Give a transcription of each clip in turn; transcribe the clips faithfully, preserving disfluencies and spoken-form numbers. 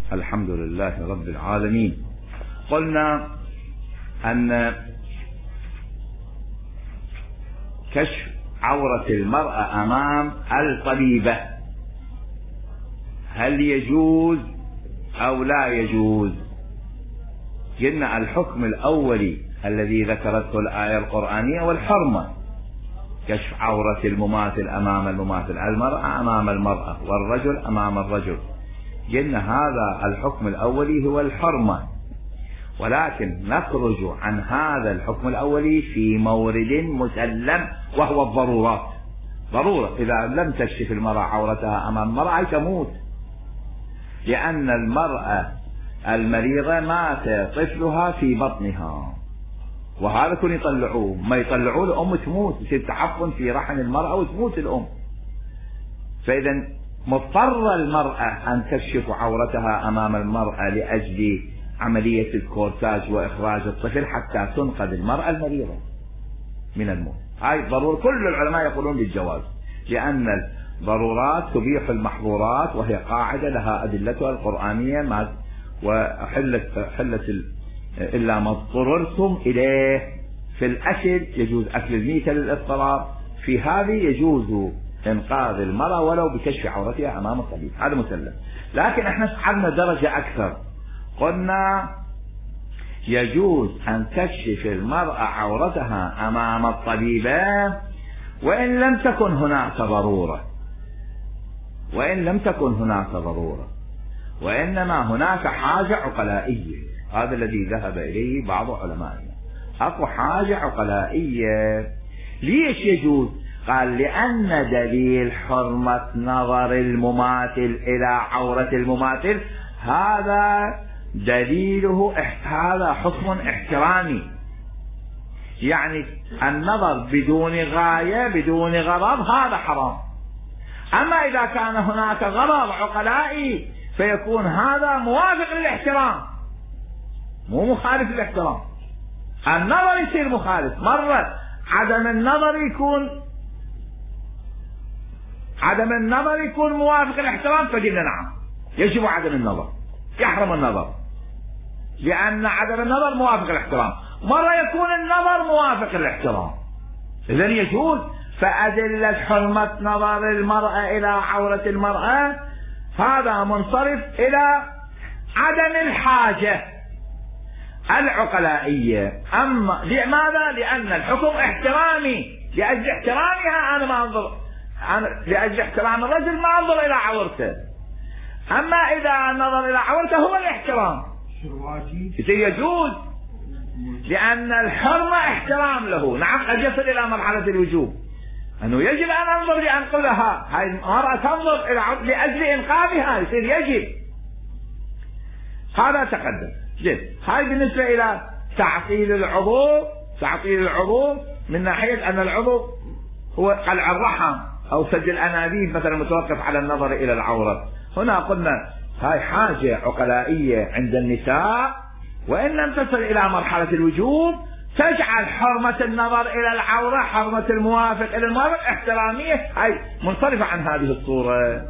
الحمد لله رب العالمين. قلنا أن كشف عورة المرأة أمام الطبيبة هل يجوز أو لا يجوز؟ قلنا الحكم الأولي الذي ذكرته الآية القرآنية والحرمة، كشف عورة المماثل أمام المماثل، المرأة أمام المرأة والرجل أمام الرجل. قلنا هذا الحكم الأولي هو الحرمة، ولكن نخرج عن هذا الحكم الأولي في مورد مسلم وهو الضرورات. ضرورة إذا لم تكشف المرأة عورتها أمام المرأة تموت، لأن المرأة المريضة مات طفلها في بطنها، وهذا كن يطلعوه، ما يطلعوه الأم تموت، يصير تعفن في رحم المرأة وتموت الأم. فإذا مضطرة المرأة أن تكشف عورتها أمام المرأة لأجل عملية الكورتاج وإخراج الطفل حتى تنقذ المرأة المريضة من الموت. هاي ضرورة، كل العلماء يقولون بالجواز، لأن الضرورات تبيح المحظورات، وهي قاعدة لها أدلتها القرآنية. ما وحلت حلت إلا ما اضطررتم إليه. في الأكل يجوز أكل الميتة للاضطرار، في هذه يجوز إنقاذ المرأة ولو بكشف عورتها أمام الطبيب، هذا مسلم. لكن احنا صعدنا درجة أكثر، قلنا يجوز أن تكشف المرأة عورتها أمام الطبيبة وإن لم تكن هناك ضرورة، وإن لم تكن هناك ضرورة، وإنما هناك حاجة عقلائية. هذا الذي ذهب إليه بعض علمائنا، أكو حاجة عقلائية. ليش يجوز؟ قال لأن دليل حرمة نظر المماثل إلى عورة المماثل هذا دليله هذا حكم احترامي، يعني النظر بدون غاية بدون غرض هذا حرام. أما إذا كان هناك غرض عقلائي فيكون هذا موافق للاحترام، مو مخالف للاحترام. النظر يصير مخالف، مرة عدم النظر يكون عدم النظر يكون موافق للاحترام، فقلنا نعم يجب عدم النظر، يحرم النظر، لأن عدم النظر موافق للاحترام. مرة يكون النظر موافق للاحترام، إذن يجوز. فأدلة حرمة نظر المرأة إلى عورة المرأة هذا منصرف إلى عدم الحاجة العقلائية. أما لماذا؟ لأن الحكم احترامي، لأجل احترامها أنا ما أنظر، أنا لأجل احترام الرجل ما أنظر إلى عورته. أما إذا نظر إلى عورته هو الاحترام يجوز، لأن الحرمة احترام له. نعم قد يصل إلى مرحلة الوجوب، أنه يجب أن أنظر لأنقذها، هاي المرأة تنظر إلى لأجل إنقاذها، يصير يجب. هذا تقدم. جيد. هاي بالنسبة إلى تعطيل العضو، تعطيل العضو من ناحية أن العضو هو قلع الرحم أو سد الأنابيب مثلا متوقف على النظر إلى العورة. هنا قلنا هاي حاجة عقلائية عند النساء، وإن لم تصل إلى مرحلة الوجوب تجعل حرمة النظر إلى العورة حرمة الموافق إلى الموافق احترامية، هاي منصرفة عن هذه الصورة.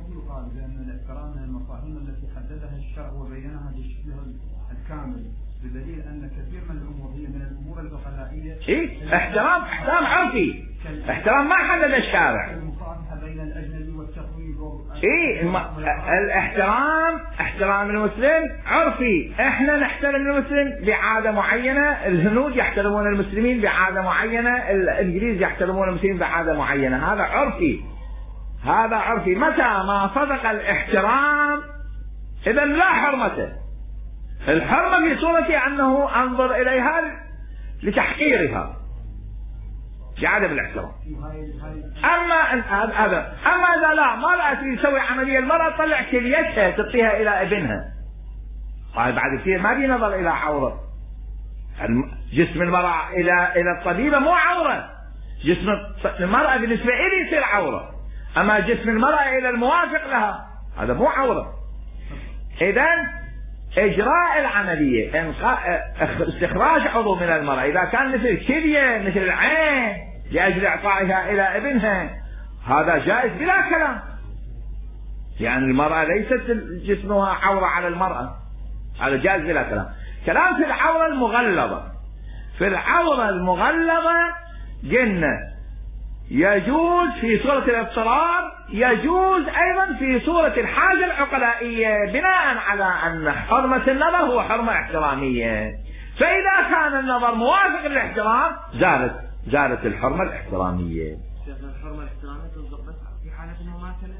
بدليل أن كثير من الأمور هي من الأمور العقلائية. إيه احترام احترام عرفي، احترام ما حدد الشارع. المصالحة بين الأجنبي والتقويض. إيه الم... الاحترام احترام المسلم عرفي، احنا نحترم المسلم بعادة معينة، الهنود يحترمون المسلمين بعادة معينة، الإنجليز يحترمون المسلمين بعادة معينة، هذا عرفي، هذا عرفي. متى ما صدق الاحترام إذا لا حرمته. الحرمة في صورة أنه أنظر إليها لتحقيرها لعدم الاحترام. أما هذا، أما إذا لا ما لا يسوي عملية المرأة تطلع كليتها تعطيها إلى ابنها، بعد كثير ما في نظر إلى عورة. جسم المرأة إلى إلى الطبيبة مو عورة، جسم المرأة بالنسبة إلي يصير عورة، أما جسم المرأة إلى الموافق لها هذا مو عورة. إذن إجراء العملية استخراج عضو من المرأة إذا كان مثل الكلية مثل العين لأجل إعطائها إلى ابنها هذا جائز بلا كلام، يعني المرأة ليست جسمها عورة على المرأة، هذا جائز بلا كلام. كلام في العورة المغلظة. في العورة المغلظة قلنا يجوز في صورة الاضطرار، يجوز ايضا في صورة الحاجة العقلائية، بناء على ان حرمة النظر هو حرمة احترامية، فاذا كان النظر موافق للاحترام زالت زالت الحرمة الاحترامية. الحرمة الاحترامية تصدق بس في حالة المماثلة؟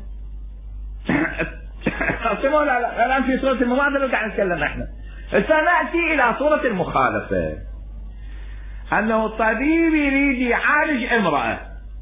الان في صورة المماثلة قاعد نتكلم احنا. سنأتي الى صورة المخالفة، انه الطبيب يريد يعالج امرأة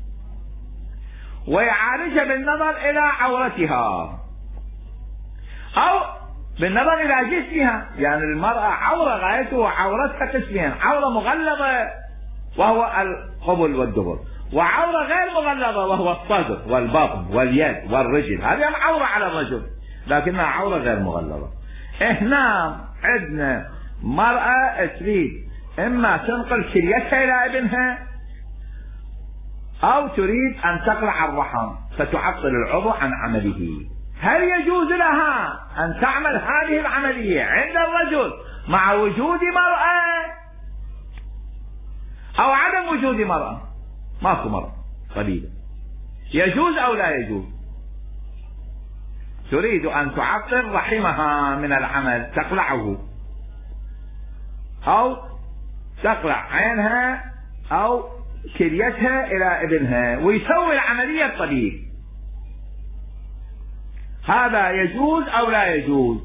ويعالجها بالنظر الى عورتها او بالنظر الى جسمها، يعني المرأة عورة غايته عورتها قسمين، عورة مغلظة وهو القبل والدبر، وعورة غير مغلظة وهو الصدر والبطن واليد والرجل، هذه عورة على الرجل لكنها عورة غير مغلظة. هنا عندنا مرأة تريد اما تنقل كليتها الى ابنها او تريد ان تقلع الرحم فتعطل العضو عن عمله. هل يجوز لها ان تعمل هذه العملية عند الرجل مع وجود مرأة او عدم وجود مرأة؟ ماكو مرأة قليلة، يجوز او لا يجوز؟ تريد ان تعطل رحمها من العمل، تقلعه او تقلع عينها او كليتها الى ابنها ويسوي العملية الطبيب، هذا يجوز او لا يجوز؟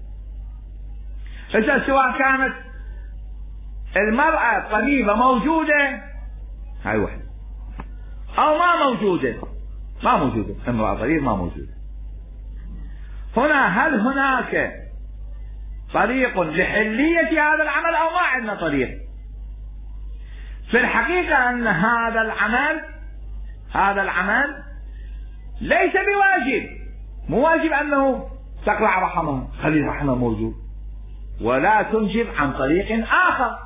إذا سواء كانت المرأة الطبيبة موجودة هاي وحدة او ما موجودة، ما موجودة امرأة طبيب ما موجودة، هنا هل هناك طريق لحلية هذا العمل او ما عندنا طريق؟ في الحقيقة ان هذا العمل هذا العمل ليس بواجب، مو واجب انه تقلع رحمها، خلي رحمها موجود، ولا تنجب عن طريق اخر،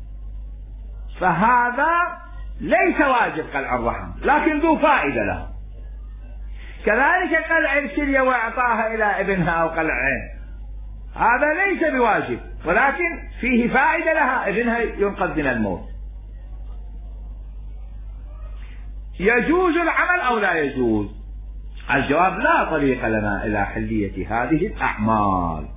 فهذا ليس واجب قلع الرحم لكن ذو فائدة له. كذلك قلع الكلية واعطاها الى ابنها او قلع عين، هذا ليس بواجب ولكن فيه فائدة لها، ابنها ينقذ من الموت. يجوز العمل او لا يجوز؟ الجواب لا طريق لنا الى حلية هذه الاعمال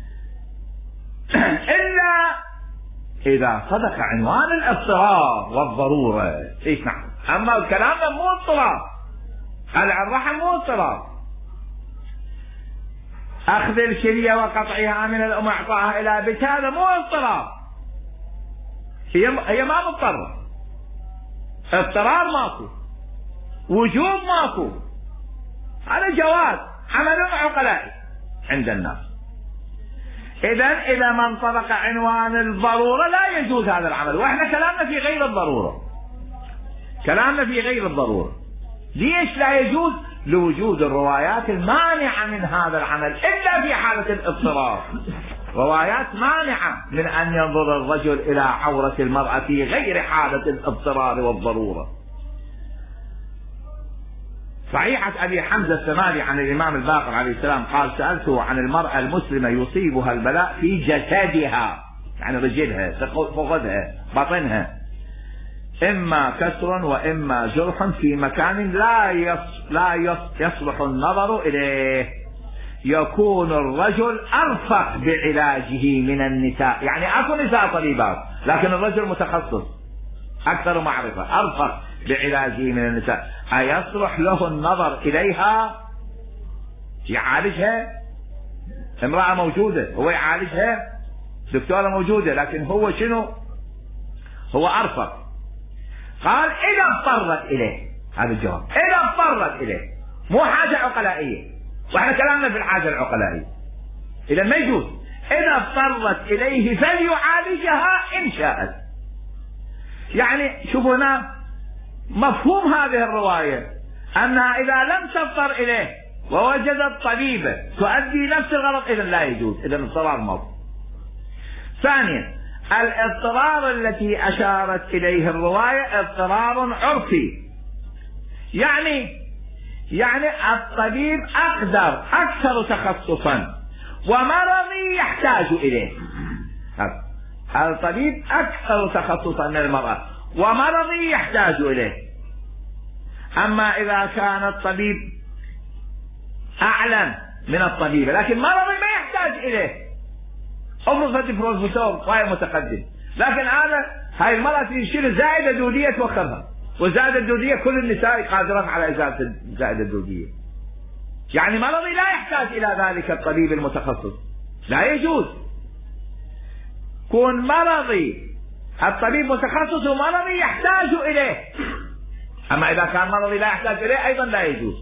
الا اذا صدق عنوان الاضطرار والضرورة. ايش نعم، اما الكلام مو اضطرار، قلع الرحم مو اضطرار، اخذ الكلية وقطعها من الام اعطاها الى بيت هذا مو اضطرار، هي هي ما مضطرة، اضطرار ماكو، وجوب ماكو، هذا جواز عمل عقلائي عند الناس. اذا اذا ما انطبق عنوان الضرورة لا يجوز هذا العمل، واحنا كلامنا في غير الضرورة، كلامنا في غير الضرورة. ليش لا يجوز؟ لوجود الروايات المانعة من هذا العمل الا في حالة الاضطرار، روايات مانعة من ان ينظر الرجل الى عورة المرأة في غير حالة الاضطرار والضرورة. صحيحة ابي حمزة السمالي عن الامام الباقر عليه السلام قال: سألته عن المرأة المسلمة يصيبها البلاء في جسدها، يعني رجلها، فخذها، بطنها، اما كسر واما جرح في مكان لا يص... لا يص... يصلح النظر اليه، يكون الرجل ارفق بعلاجه من النساء، يعني اكو نساء طبيبات لكن الرجل متخصص اكثر معرفة، ارفق بعلاجه من النساء، ايصلح له النظر اليها يعالجها؟ امرأة موجودة هو يعالجها، دكتورة موجودة لكن هو شنو؟ هو ارفق. قال اذا اضطرت اليه، هذا الجواب، اذا اضطرت اليه، مو حاجة عقلائية، واحنا كلامنا في الحاجة العقلائية، اذا ما يجوز. اذا اضطرت اليه فليعالجها ان شاءت. يعني شوفوا هنا مفهوم هذه الرواية انها اذا لم تضطر اليه ووجدت طبيبة تؤدي نفس الغرض اذا لا يجوز، اذا الاضطرار موجود. ثانيا، الاضطرار التي اشارت اليه الرواية اضطرار عرفي، يعني يعني الطبيب أقدر أكثر تخصصا ومرضي يحتاج إليه. الطبيب أكثر تخصصا من المرأة ومرضي يحتاج إليه. أما إذا كان الطبيب أعلم من الطبيب لكن مرضي ما يحتاج إليه، أفرض بروفيسور غير متقدم، لكن هذا هاي المرأة تشيل زائدة دودية توخرها، والزائدة الدودية كل النساء قادرات على إزالة الزائدة الدودية. يعني مرضي لا يحتاج إلى ذلك الطبيب المتخصص، لا يجوز. كون مرضي الطبيب متخصص ومرضي يحتاج إليه، أما إذا كان مرضي لا يحتاج إليه أيضا لا يجوز.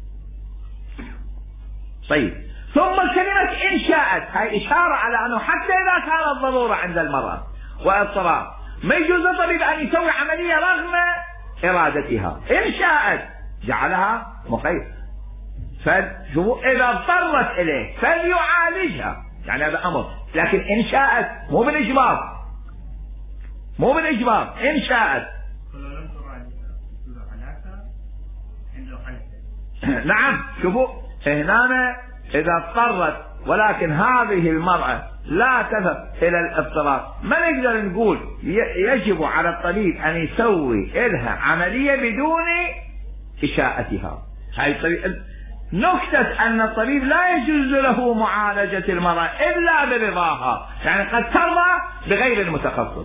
طيب، ثم كلمة إن شاءت هاي إشارة على أنه حتى إذا كانت ضرورة عند المرأة واضطراب ما يجوز الطبيب أن يسوي عملية رغم إرادتها. إن شاءت جعلها مقيد، فإذا اضطرت إليه فليعالجها، يعني هذا أمر. لكن إن شاءت مو بالإجبار، مو بالإجبار، إن شاءت. نعم، شوفوا هنا إذا اضطرت ولكن هذه المرأة لا تذهب إلى الاضطرار، ما نقدر نقول يجب على الطبيب أن يسوي لها عملية بدون إشاءتها. هاي نكتة أن الطبيب لا يجوز له معالجة المرأة إلا برضاها، يعني قد ترضى بغير المتخصص.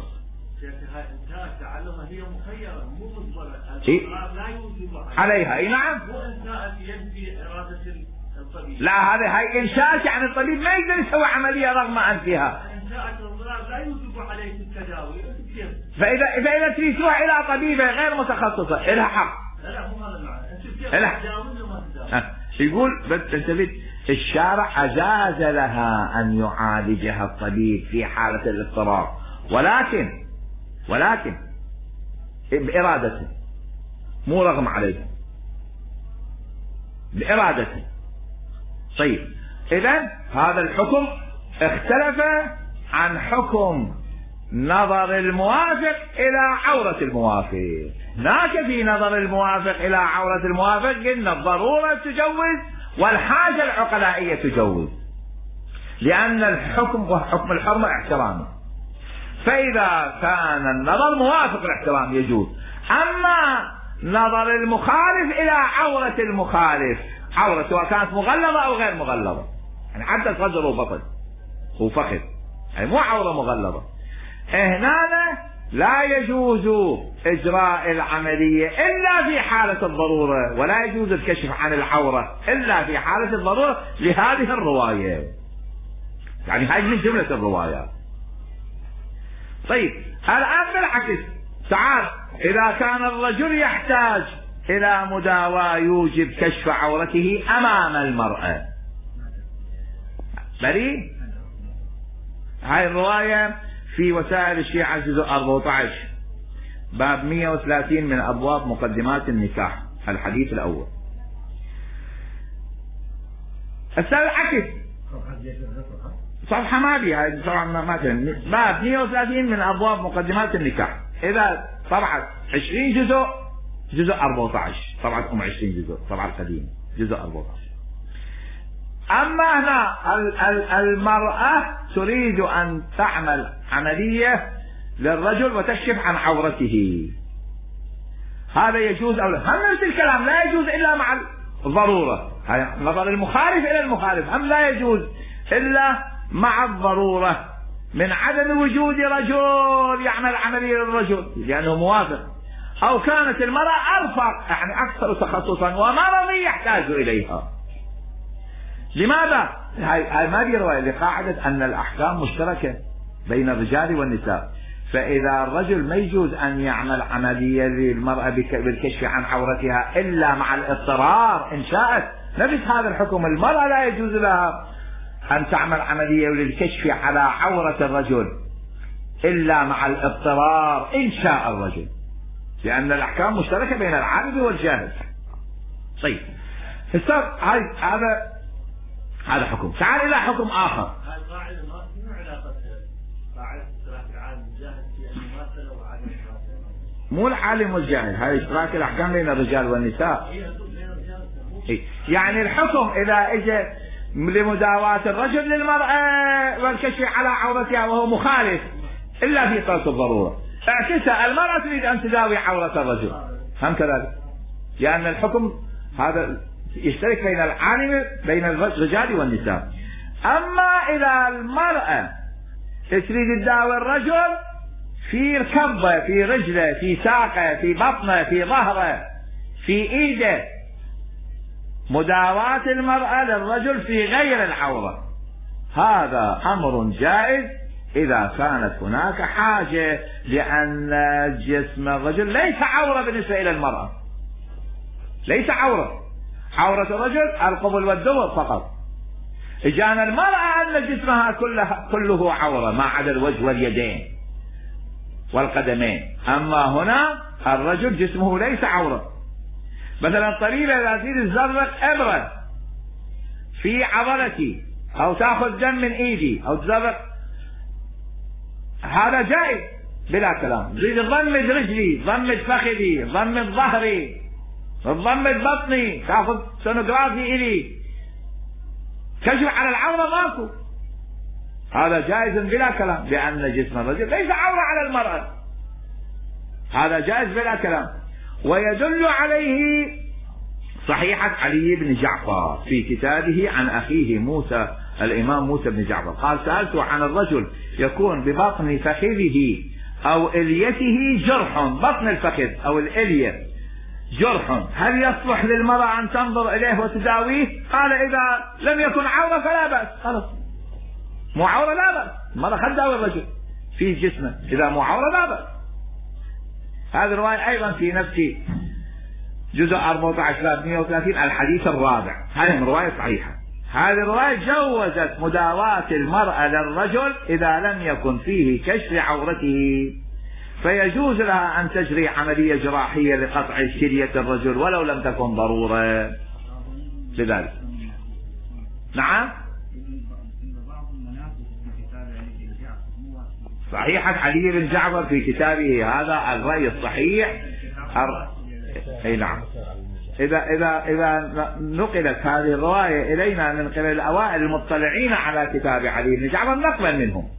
هي مخيرة مو مجبرة، لا يوجب عليها. اي نعم، مو إنشاء ينفي إرادة الطبيب. لا، هذا هاي إنشاء يعني الطبيب ما يقدر يسوي عملية رغم أنفها. إنشاء الضرر لا يوجب عليه التداوي. فإذا إذا تريدوها إلى طبيبة غير متخصصة لها حق. لا لا مو هذا المعنى. أنت كيف تداوي وما تداوي؟ يقول بس انتبه، الشارع أجاز لها أن يعالجها الطبيب في حالة الاضطرار، ولكن ولكن بإرادته مو رغم عليه، بإرادته. طيب، إذن هذا الحكم اختلف عن حكم نظر الموافق إلى عورة الموافق. هناك في نظر الموافق إلى عورة الموافق إن الضرورة تجوز والحاجة العقلائية تجوز، لأن الحكم وحكم الحرمة احترامي، فإذا كان النظر موافق الاحترام يجوز. أما نظر المخالف إلى عورة المخالف، عورة سواء كانت مغلظة أو غير مغلظة، يعني حتى صدر وبطن وفخذ، يعني مو عورة مغلظة، هنا لا يجوز إجراء العملية إلا في حالة الضرورة، ولا يجوز الكشف عن العورة إلا في حالة الضرورة لهذه الرواية. يعني هذه من جملة الروايات. طيب، الآن بالعكس، تعال، إذا كان الرجل يحتاج إلى مداواة يوجب كشف عورته أمام المرأة، بريء. هاي الرواية في وسائل الشيعة جزء أربعة عشر باب مئة وثلاثين من أبواب مقدمات النكاح، الحديث الأول. السؤال العكس، صفحة ما بيها، هاي طبعا ما تهم. باب مئة وثلاثين من أبواب مقدمات النكاح، إذا طبعا عشرين جزء، جزء أربعة عشر، طبعا أم عشرين جزء، طبعا القديم جزء أربعة عشر. أما هنا المرأة تريد أن تعمل عملية للرجل وتكشف عن عورته، هذا يجوز أو لا؟ هم نفس الكلام، لا يجوز إلا مع الضرورة. نظر المخالف إلى المخالف، هم لا يجوز إلا مع الضرورة، من عدم وجود رجل يعمل عملية للرجل لأنه موافق، أو كانت المرأة أرفق يعني أكثر تخصصا ومرضي يحتاج إليها. لماذا؟ هاي ما دي رواية لقاعدة أن الأحكام مشتركة بين الرجال والنساء، فإذا الرجل ما يجوز أن يعمل عملية للمرأة بالكشف عن عورتها إلا مع الاضطرار إن شاءت. نفس هذا الحكم، المرأة لا يجوز لها أن تعمل عملية للكشف على عورة الرجل إلا مع الاضطرار إن شاء الرجل، لأن الأحكام مشتركة بين العابد والجاهل. طيب، هذا هذا حكم. تعال إلى حكم آخر. هذه قاعدة ما شنو علاقة قاعدة اشتراك العالم والجاهل في المماثلة وعدم المماثلة؟ مو العالم والجاهل، هذه اشتراك الأحكام بين الرجال والنساء. يعني الحكم إذا إجى لمداواة الرجل للمرأة والكشف على عورتها وهو مخالف إلا في طرق الضرورة، اعكسها المرأة تريد أن تداوي عورة الرجل هم كذلك، لأن الحكم هذا يشترك بين العالم بين الرجال والنساء. أما إذا المرأة تريد تداوي الرجل في ركبه، في رجله، في ساقه، في بطنه، في ظهره، في ايده، مداواة المرأة للرجل في غير العورة هذا أمر جائز إذا كانت هناك حاجة، لأن جسم الرجل ليس عورة بالنسبة إلى المرأة، ليس عورة، عورة الرجل القبل والدبر فقط. إجانا المرأة أن جسمها كله, كله عورة ما عدا الوجه واليدين والقدمين، أما هنا الرجل جسمه ليس عورة. مثلا طبيبة إذا تريد تزرق إبرة في عضلتي أو تأخذ دم من إيدي أو تزرق، هذا جائز بلا كلام. تريد تضمد رجلي، تضمد فخذي، تضمد ظهري، تضمد بطني، تأخذ سونوغرافي إلي، كشف على العورة ماكو، هذا جائز بلا كلام، لأن جسم الرجل ليس عورة على المرأة، هذا جائز بلا كلام. ويدل عليه صحيحة علي بن جعفر في كتابه عن أخيه موسى الإمام موسى بن جعفر قال: سألت عن الرجل يكون ببطن فخذه أو إليته جرح، بطن الفخذ أو الإلية جرح، هل يصلح للمرأة أن تنظر إليه وتداويه؟ قال: إذا لم يكن عورة فلا بأس، خلاص مو عورة لا بأس، المرأة خل تداوي الرجل في جسمه، إذا مو عورة لا بأس. هذه الرواية أيضا في نفس جزء أربعة عشر مئة وثلاثين الحديث الرابع، هذه رواية صحيحة. هذه الرواية جوزت مداواة المرأة للرجل إذا لم يكن فيه كشف عورته، فيجوز لها أن تجري عملية جراحية لقطع شلية الرجل ولو لم تكن ضرورة لذلك. نعم صحيحة علي بن جعفر في كتابه هذا الرأي الصحيح. اي نعم، اذا اذا اذا نقلت هذه الرواية الينا من قبل الاوائل المطلعين على كتاب علي بن جعفر نقبل منهم.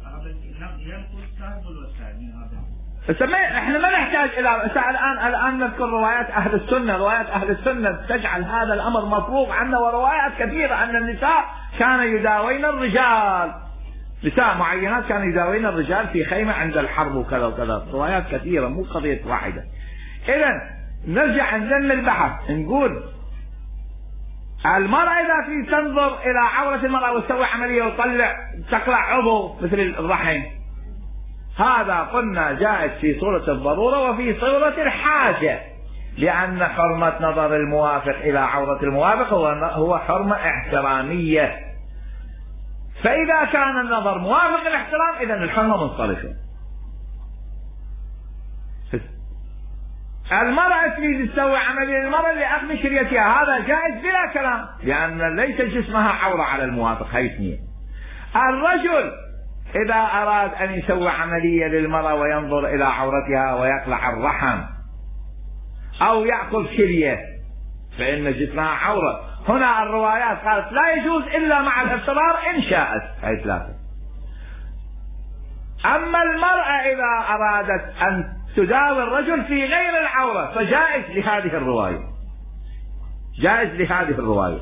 احنا ما نحتاج الى الان الان نذكر روايات اهل السنة، روايات اهل السنة تجعل هذا الامر مفروغ عنه، وروايات كثيرة ان النساء كان يداوين الرجال، نساء معينات كانوا يداوين الرجال في خيمة عند الحرب وكذا وكذا، روايات كثيرة مو قضية واحدة. إذا نرجع عندنا البحث نقول المرأة إذا في تنظر إلى عورة المرأة وتسوي عملية وتطلع تقلع عضو مثل الرحم، هذا قلنا جائز في صورة الضرورة وفي صورة الحاجة، لأن حرمة نظر الموافق إلى عورة الموافق هو هو حرمة احترامية، فإذا كان النظر موافق الاحترام إذا الحرمة منصرفة. المرأة تريد تسوي عملية للمرأة لأخذ شريتها، هذا جائز بلا كلام، لأن ليس جسمها عورة على الموافق. هاي اثنين. الرجل إذا أراد أن يسوي عملية للمرأة وينظر إلى عورتها ويقلع الرحم أو يأخذ شرية فإن جسمها عورة، هنا الروايات قالت لا يجوز إلا مع الاضطرار إن شاءت، هاي ثلاثة. أما المرأة إذا أرادت أن تداوي الرجل في غير العورة فجائز لهذه الرواية، جائز لهذه الرواية.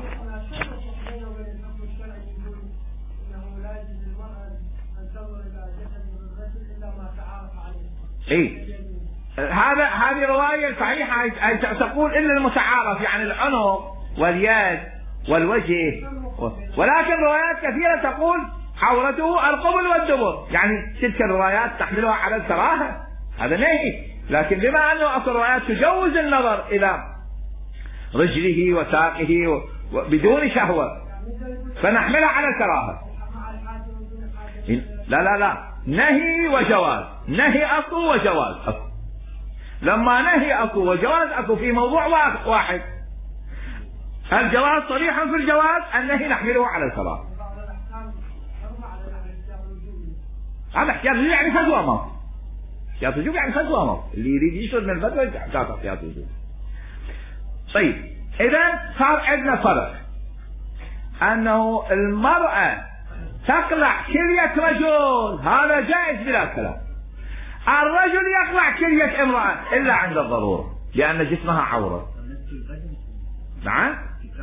إيه هذا هذه رواية صحيحة تقول إلا المتعارف، يعني العنق واليد والوجه، ولكن روايات كثيرة تقول عورته القبل والدبر، يعني تلك الروايات تحملها على الكراهة، هذا نهي، لكن بما أنه أصل روايات تجوز النظر إلى رجله وساقه بدون شهوة فنحملها على الكراهة. لا لا لا، نهي وجواز، نهي أكو وجواز أكو، لما نهي أكو وجواز أكو في موضوع واحد، الجواز صريحا في الجواز، النهي نحمله على الكراهة. هذا احتياط وجوب يعني فتوى أمر، احتياط وجوب يعني فتوى أمر، اللي يريد يشرب من الفتوى يحتاط احتياط وجوب. طيب إذا صار عندنا فرق، أنه المرأة تقلع كلية رجل هذا جائز بلا كلام، الرجل يقلع كلية امرأة إلا عند الضرورة لأن جسمها عورة. نعم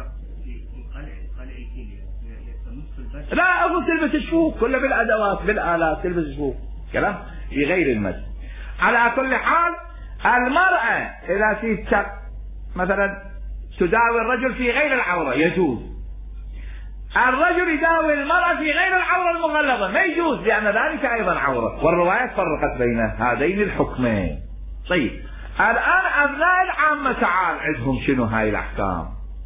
لا أقول تلبس الشوك كله بالأدوات بالآلات تلبس الشوك كلام في غير المس. على كل حال المرأة إذا في مثلا تداوي الرجل في غير العورة يجوز، الرجل يداوي المرأة في غير العورة المغلظة ما يجوز لأن ذلك أيضا عورة، والروايات فرقت بين هذين الحكمين. طيب الآن أبناء العامة تعال عندهم شنو هاي الأحكام؟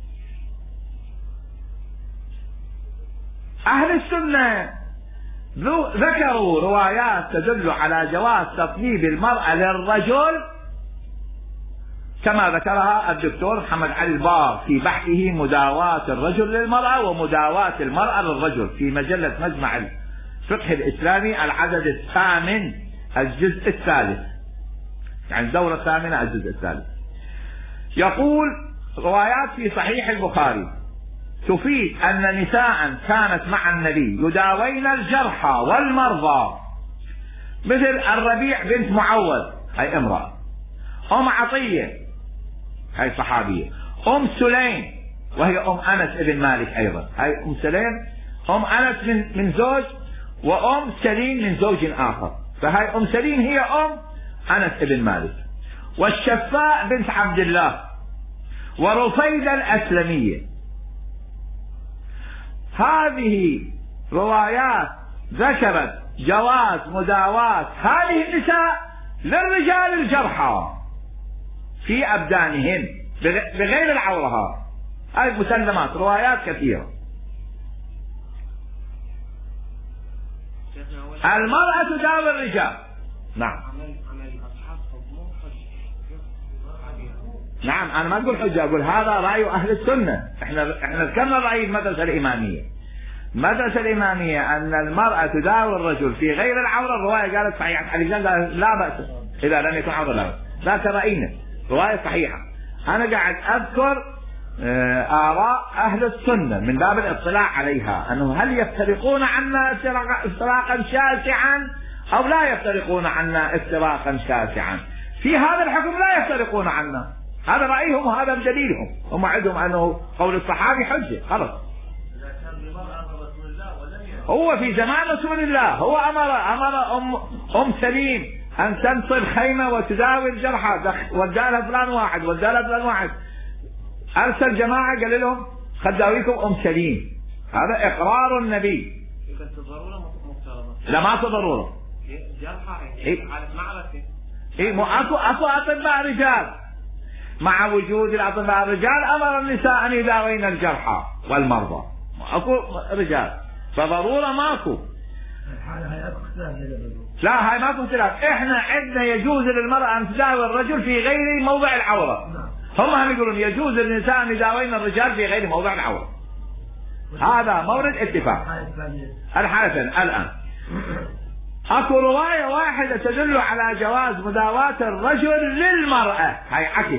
أهل السنة ذكروا روايات تدل على جواز تطيب المرأة للرجل كما ذكرها الدكتور محمد علي البار في بحثه مداواة الرجل للمرأة ومداواة المرأة للرجل في مجلة مجمع الفقه الإسلامي العدد الثامن الجزء الثالث، يعني الدورة الثامنة الجزء الثالث. يقول روايات في صحيح البخاري تفيد أن نساء كانت مع النبي يداوين الجرحى والمرضى مثل الربيع بنت معوذ هي امرأة، أم عطية هي صحابية، أم سليم وهي أم أنس ابن مالك أيضا، هي أم سليم أم أنس من من زوج، وأم سليم من زوج آخر، فهي أم سليم هي أم أنس ابن مالك، والشفاء بنت عبد الله، ورفيدة الأسلمية. هذه روايات ذكرت جواز مداواة هذه النساء للرجال الجرحى في أبدانهم بغير العورة. هذه مسلمات روايات كثيرة. المرأة تداوي الرجال. نعم نعم أنا ما أقول حجة، أقول هذا رأي أهل السنة. إحنا إحنا ذكرنا رأي المدرسة الإمامية. المدرسة الإمامية أن المرأة تداوي الرجل في غير العورة، الرواية قالت صحيحة علي لا بأس إذا لم يكن عورة لا بأس، ذاك رأينا رواية صحيحة. أنا قاعد أذكر آراء أهل السنة من باب الاطلاع عليها، أنه هل يفترقون عنا افتراقا شاسعا أو لا يفترقون عنا افتراقا شاسعا. في هذا الحكم لا يفترقون عنا، هذا رأيهم وهذا دليلهم، هم عندهم أنه قول الصحابي حجة خلص. هو في زمان رسول الله هو أمر أمر أم أم سليم أن تنصب خيمة وتداوي الجرحى، ودالها فلان واحد ودالها فلان واحد، أرسل جماعة قال لهم خل داويكم أم سليم، هذا إقرار النبي. لا ما في ضرورة. إيه إيه مو أكو أكو أطباء رجال، مع وجود الأطباء الرجال أمر النساء أن يداوين الجرحى والمرضى، أكو رجال فضرورة ماكو. لا هاي ماكو اختلاف، احنا عندنا يجوز للمرأة أن تداوي الرجل في غير موضع العورة، هم هم يقولون يجوز للنساء أن يداوين الرجال في غير موضع العورة، هذا مورد اتفاق. الحالة الآن اكو رواية واحدة تدل على جواز مداواة الرجل للمرأة، هاي عكس،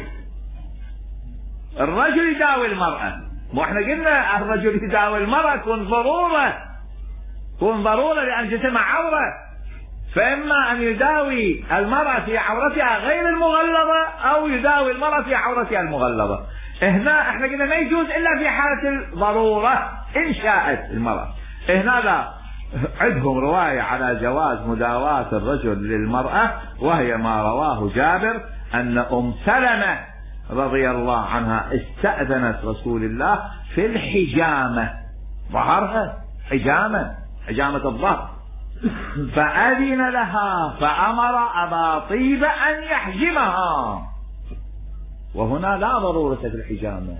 الرجل يداوي المرأة، واحنا قلنا الرجل يداوي المرأة تكون ضرورة، تكون ضرورة لأن جسمها عورة، فإما أن يداوي المرأة في عورتها غير المغلظة أو يداوي المرأة في عورتها المغلظة. هنا احنا قلنا ما يجوز إلا في حالة الضرورة إن شاءت المرأة. هنا لا، عندهم رواية على جواز مداواة الرجل للمرأة، وهي ما رواه جابر أن أم سلمة رضي الله عنها استأذنت رسول الله في الحجامة، ظهرها حجامة حجامة الظهر، فأذن لها فأمر أبا طيب أن يحجمها، وهنا لا ضرورة في الحجامة.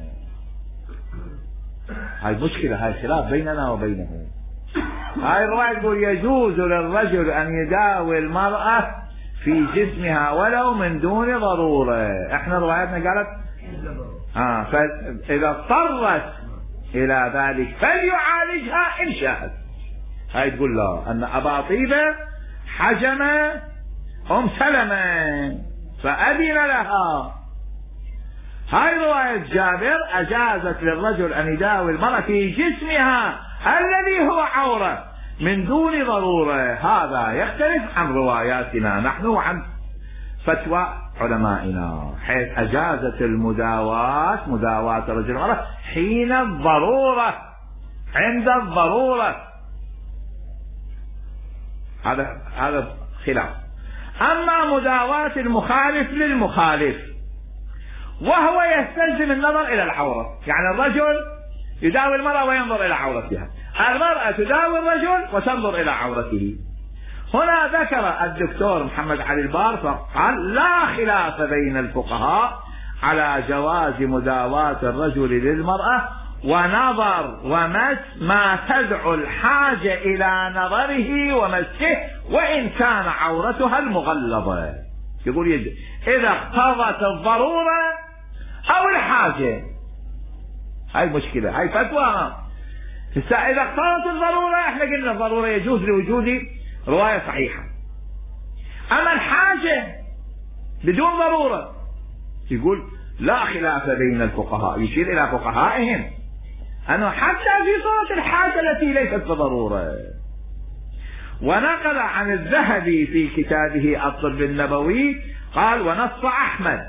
هاي مشكلة، هاي خلاف بيننا وبينه. هاي الرواية تقول يجوز للرجل أن يداوي المرأة في جسمها ولو من دون ضرورة، احنا روايتنا قالت اه فإذا اضطرت إلى ذلك فليعالجها إن شاءت. هاي تقول لا، أن أبا طيبة حجم أم سلمة فأذن لها. هاي رواية جابر أجازت للرجل أن يداوي المرأة في جسمها الذي هو عورة من دون ضرورة. هذا يختلف عن رواياتنا نحن وعن فتوى علمائنا، حيث أجازت المداواة مداواة الرجل المرأة حين الضرورة، عند الضرورة. هذا هذا خلاف. أما مداواة المخالف للمخالف وهو يستلزم النظر إلى العورة، يعني الرجل يداوي المرأة وينظر إلى عورتها، المرأة تداوي الرجل وتنظر إلى عورته. هنا ذكر الدكتور محمد علي البار فقال لا خلاف بين الفقهاء على جواز مداواة الرجل للمرأة ونظر ومس ما تدعو الحاجة إلى نظره ومسه وإن كان عورتها المغلظة. يقول يجب إذا اقتضت الضرورة أو الحاجة. هاي مشكلة، هاي فتوى. إذا اقتضت الضرورة احنا قلنا الضرورة يجوز لوجود رواية صحيحة. أما الحاجة بدون ضرورة يقول لا خلاف بين الفقهاء، يشير إلى فقهائهم أنه حتى في صورة الحاجة التي ليست بضرورة. ونقل عن الذهبي في كتابه الطب النبوي قال ونص أحمد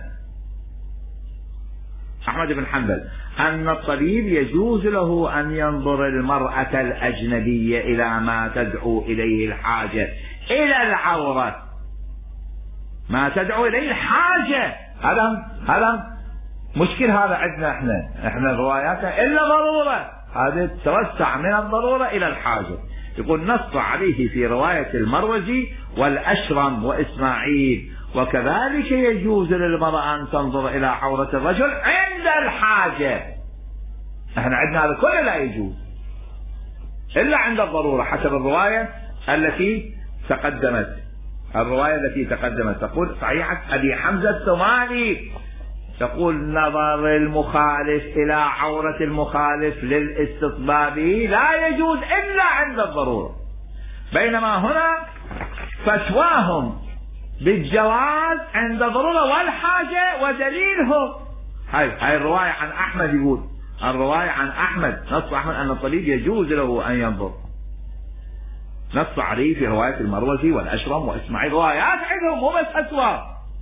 أحمد بن حنبل أن الطبيب يجوز له أن ينظر المرأة الأجنبية إلى ما تدعو إليه الحاجة، إلى العورة ما تدعو إليه الحاجة. هذا هذا مشكل، هذا عندنا احنا احنا رواياتنا إلا ضرورة، هذا توسع من الضرورة إلى الحاجة. يقول نص عليه في رواية المروزي والأشرم وإسماعيل. وكذلك يجوز للمرأة أن تنظر إلى عورة الرجل عند الحاجة. احنا عندنا هذا كله لا يجوز إلا عند الضرورة حسب الرواية التي تقدمت. الرواية التي تقدمت تقول صحيحة أبي حمزة الثماني تقول نظر المخالف إلى عورة المخالف للاستطباب لا يجوز إلا عند الضرورة، بينما هنا فتواهم بالجواز عند الضرورة والحاجة. ودليلهم هاي هاي الرواية عن أحمد، يقول الرواية عن أحمد نص أحمد أن الطبيب يجوز له أن ينظر، نص عليه في رواية المروزي والأشرم وإسماعيل، روايات عندهم مو بس فتوى.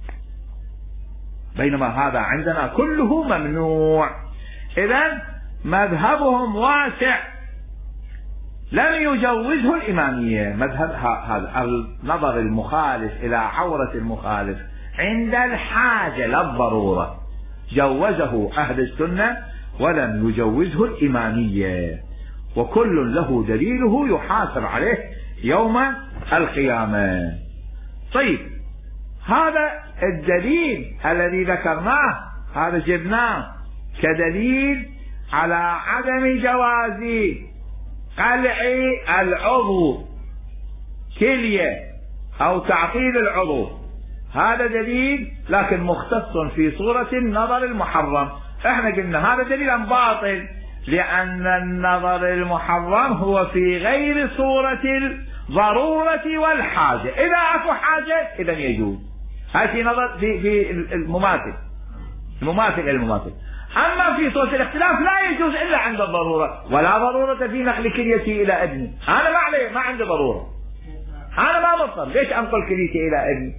بينما هذا عندنا كله ممنوع. إذن مذهبهم واسع لم يجوزه الإمامية. مذهب هذا النظر المخالف إلى عورة المخالف عند الحاجة لا الضرورة جوزه أهل السنة ولم يجوزه الإمامية، وكل له دليله يحاسب عليه يوم القيامة. طيب هذا الدليل الذي ذكرناه هذا جبناه كدليل على عدم جواز قلع العضو كلية أو تعطيل العضو. هذا دليل لكن مختص في صورة النظر المحرم. احنا قلنا هذا دليل باطل لأن النظر المحرم هو في غير صورة الضرورة والحاجة. إذا أكو حاجة إذا يجوز. هاي في نظر في في المماثل المماثل المماثل. أما في صورة الاختلاف لا يجوز إلا عند الضرورة، ولا ضرورة في نقل كليتي إلى ابني. أنا ما عليه ما عندي ضرورة، أنا ما مضطر، ليش أنقل كليتي إلى ابني؟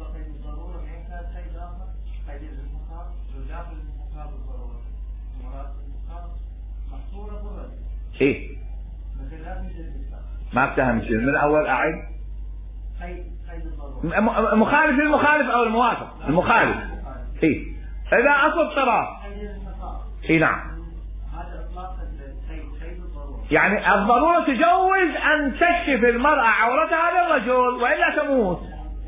إيه ما افتهم شيء من الأول. أعيد مخالف للمخالف أو الموافق المخالف. إيه إذا أصل اضطراب. إيه نعم، يعني الضرورة تجوز أن تكشف المرأة عورتها للرجل وإلا تموت.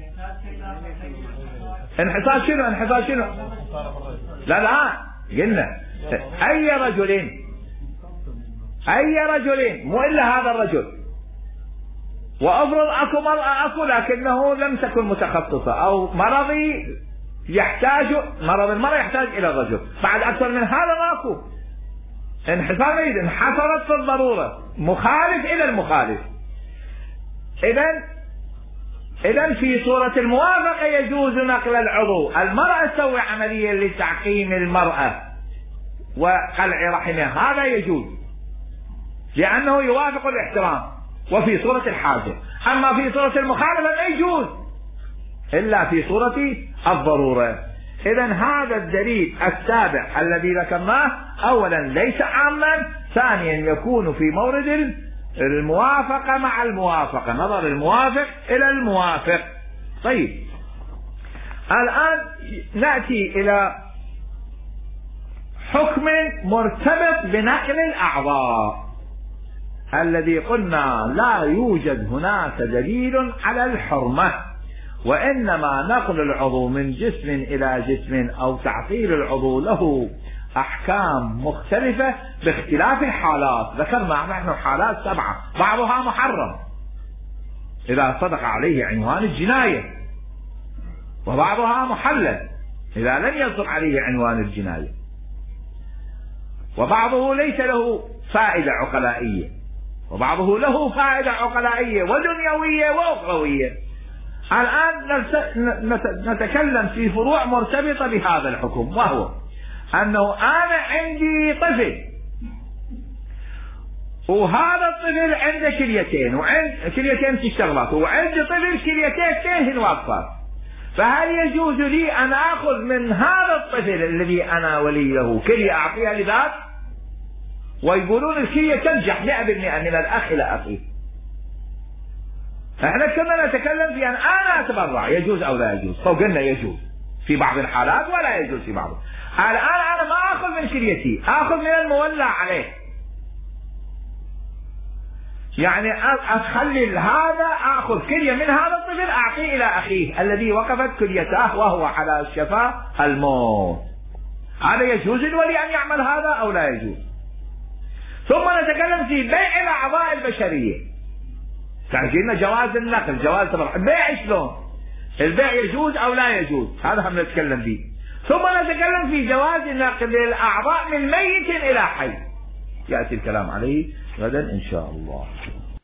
انحصار شنو؟ انحصار شنو؟ لا لا قلنا أي رجلين أي رجلين مو إلا هذا الرجل. وأفرض أكو مرأة أكو لكنه لم تكن متخصصة أو مرضي يحتاج مرض المرأة يحتاج إلى الرجل، بعد أكثر من هذا ماكو انحصار. ميد انحصرت في الضرورة مخالف إلى المخالف. إذن إذن في صورة الموافقة يجوز نقل العضو. المرأة تسوي عملية لتعقيم المرأة وقلع رحمها، هذا يجوز لأنه يوافق الاحترام وفي صورة الحاجة. أما في صورة المخالفة لا يجوز إلا في صورة الضرورة. إذن هذا الدليل السابع الذي ذكرناه أولا ليس عاما، ثانيا يكون في مورد الموافقة مع الموافقة، نظر الموافق إلى الموافق. طيب الآن نأتي إلى حكم مرتبط بنقل الأعضاء الذي قلنا لا يوجد هناك دليل على الحرمة، وإنما نقل العضو من جسم إلى جسم أو تعطيل العضو له أحكام مختلفة باختلاف الحالات. ذكرنا نحن حالات سبعة، بعضها محرم إذا صدق عليه عنوان الجناية، وبعضها محلل إذا لم يصدق عليه عنوان الجناية، وبعضه ليس له فائدة عقلائية، وبعضه له فائدة عقلائية ودنيوية وأخروية. الآن نتكلم في فروع مرتبطة بهذا الحكم، وهو أنه أنا عندي طفل وهذا الطفل عنده كليتين وعند كليتين في الشغلات، وعندي طفل كليتين واقفات، فهل يجوز لي أن آخذ من هذا الطفل الذي أنا ولي له كلية أعطيها لذاك؟ ويقولون الكلية تنجح مئة بالمئة من الأخ إلى أخيه. احنا كنا نتكلم في أن أنا أتبرع يجوز أو لا يجوز، فقلنا يجوز في بعض الحالات ولا يجوز في بعض. الآن أنا ما أخذ من كليتي، أخذ من المولى عليه، يعني أخلي هذا أخذ كلية من هذا الطفل أعطيه إلى أخيه الذي وقفت كليته وهو على شفا الموت. هذا يجوز الولي أن يعمل هذا أو لا يجوز؟ ثم نتكلم في بيع الأعضاء البشرية، تعجينا جواز النقل، جواز التبرع، البيع شلون؟ البيع يجوز أو لا يجوز؟ هذا هم نتكلم فيه. ثم نتكلم في جواز نقل الأعضاء من ميت إلى حي، يأتي الكلام عليه غدا إن شاء الله.